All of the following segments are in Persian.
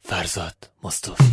فرزاد مصطفی.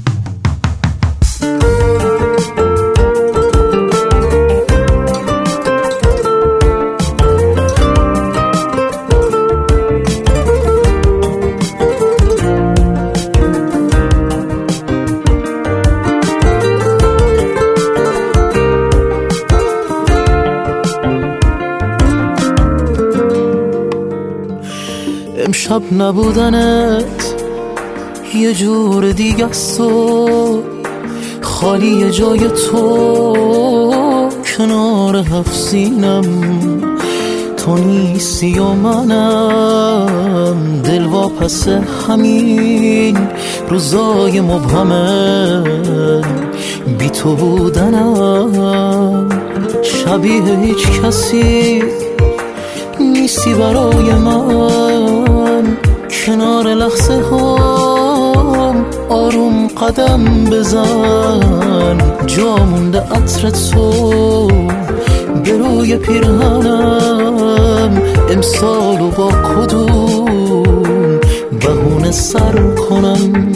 امشب نبودنت یه جور دیگه است و خالی جای تو کنار هفت سینم. تو نیستی و منم دل واپس همین روزای مبهمه. بی تو بودنم شبیه هیچ کسی نیستی برای من. کنار لحظه هم آروم قدم بزن. جا مونده عطر تو به روی پیرهنم. امسالو با کدوم بهونه سر کنم؟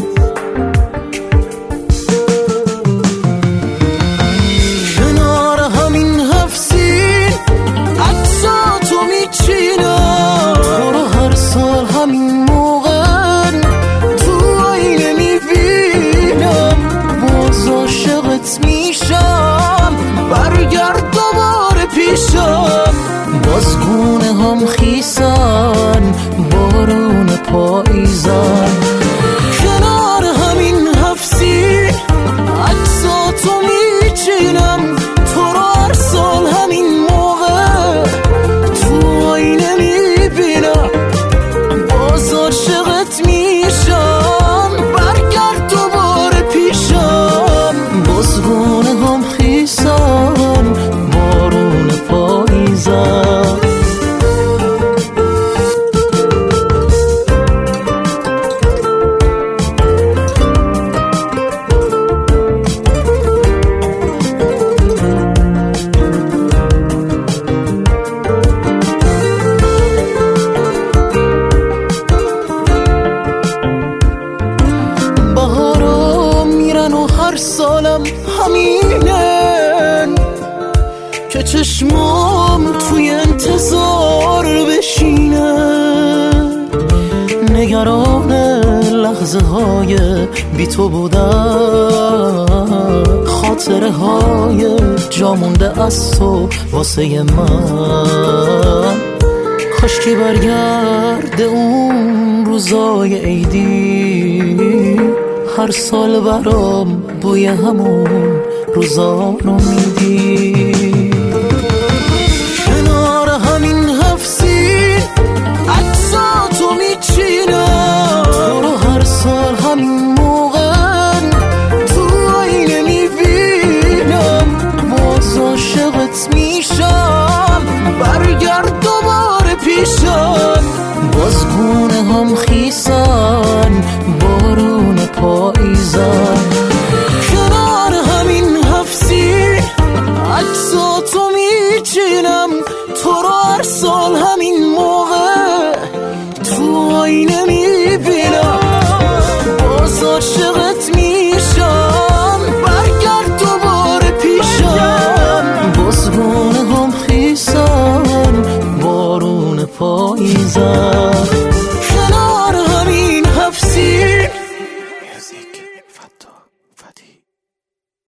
کنار همین هفت سین عکساتو میچینم. تو رو هر سال همین موقع تو آینه میبینم. باز عاشقت میشم برگرد دوباره پیشم. باز گونه هم خیسن بارون پاییزن. کنار همین هفت سین عکساتو میچینم. تو رو هر سال همین موقع تو آینه میبینم. باز عاشقت میشم برگرد دوباره پیشم. باز گونه هم خیسن بارون پاییزن. هر سالم همینن که چشمام توی انتظار بشینه. نگران لحظه های بی تو بودن. خاطره های جا مونده از تو واسه من. کاشکی برگرده اون روزای عیدی. هر سال برام بوی همون روزا رو میدی. کنار همین هفت سین عکساتو میچینم. تو رو هر سال همین موقع تو آینه میبینم. باز عاشقت میشم برگرد دوباره پیشم. باز گونه هم خیسن